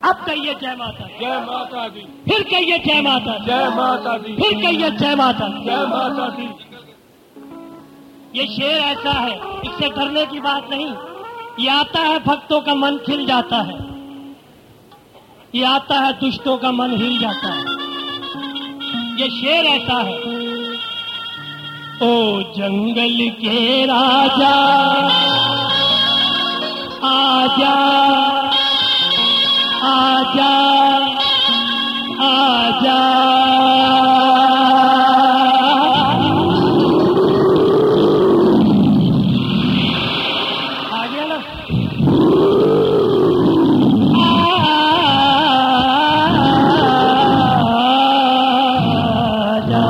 अब कहिए जय माता दी। जय माता दी। फिर कहिए जय माता दी। जय माता दी। फिर कहिए जय माता दी। जय माता दी। ये शेर ऐसा है, इससे डरने की बात नहीं। ये आता है भक्तों का मन खिल जाता है, ये आता है दुष्टों का मन हिल जाता है। ये शेर ऐसा है। ओ जंगल के राजा आजा आजा आजा, आ गया ना। आजा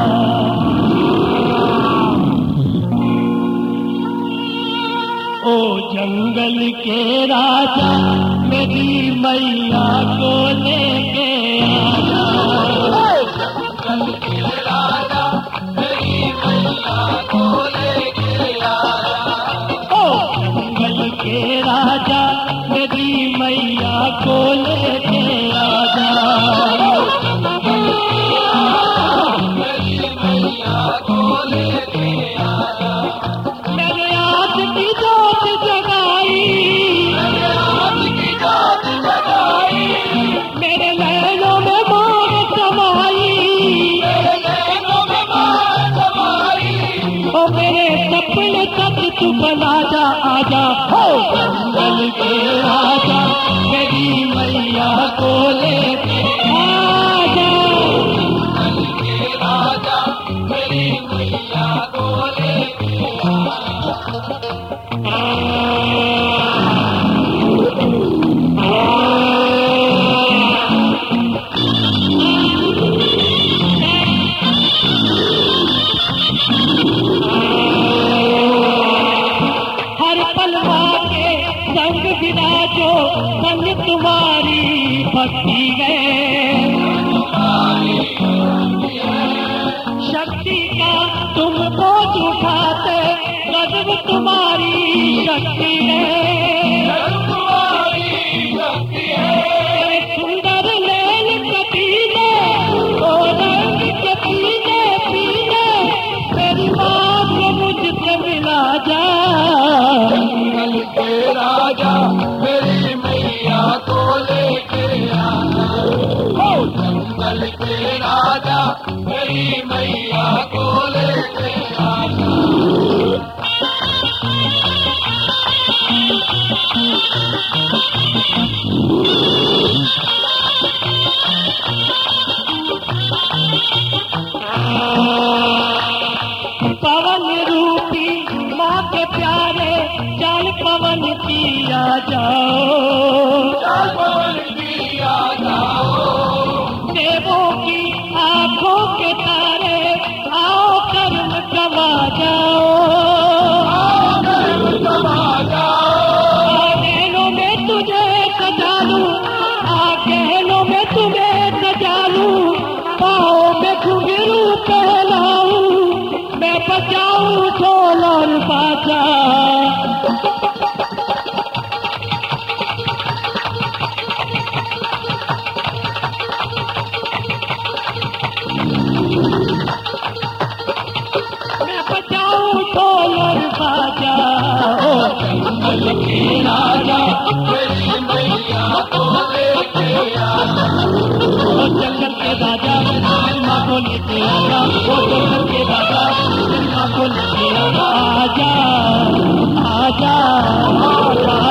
ओ जंगल के राजा मेरी मैया को लेके आजा। जंगल के राजा मेरी मैया को लेके आजा। ओ जंगल के राजा मेरी मैया को लेके आजा। मेरी मैया को लेके आजा। मेरे आस की जोत जगाई, मेरे हाथ की जोत जगाई, मेरे नैनों में मोर समाई, मेरे नैनों में मार समाई। ओ मेरे सपने तक तू बना जा आजा। हो जंगल के राजा मेरी मैया को लेके आजा। जंगल के राजा मेरी मैया को लेके हर पलवा के संग विराजो, संग तुम्हारी भक्ति है। शक्ति का तुम बोझ उठाते, गजब तुम्हारी शक्ति है। तेरे सुंदर नैन कटीले, ओ रंग के पीले पीले, मेरी बात मुझसे मिला जा। जंगल के राजा मेरी मैया को लेके आजा। ओ जंगल के राजा मेरी मैया को लेके आजा। पवन रूपी माँ के प्यारे, चाल पवन किया जाओ। चल पवन किया जाओ। देवों की आंखों के तारे, आओ कर्म गवा जाओ। कर्म समा जाओ। गहनों में तुझे सजा लूं, गहनों में तुम्हें सजा लूं, पाँव में घुंघरू पहनाऊं, मैं बजाऊं ढोल और बाजा। मैं बजाऊं ढोल और बाजा। ओ जंगल के राजा मेरी मैया को लेके आजा। ओ जंगल के राजा मेरी माँ को लेके आजा। ओ जंगल के राजा मेरी माँ को लेके आजा। आजा आजा